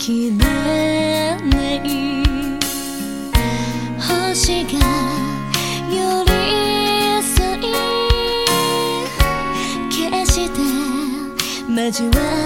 きれない星が寄り添い決して交わ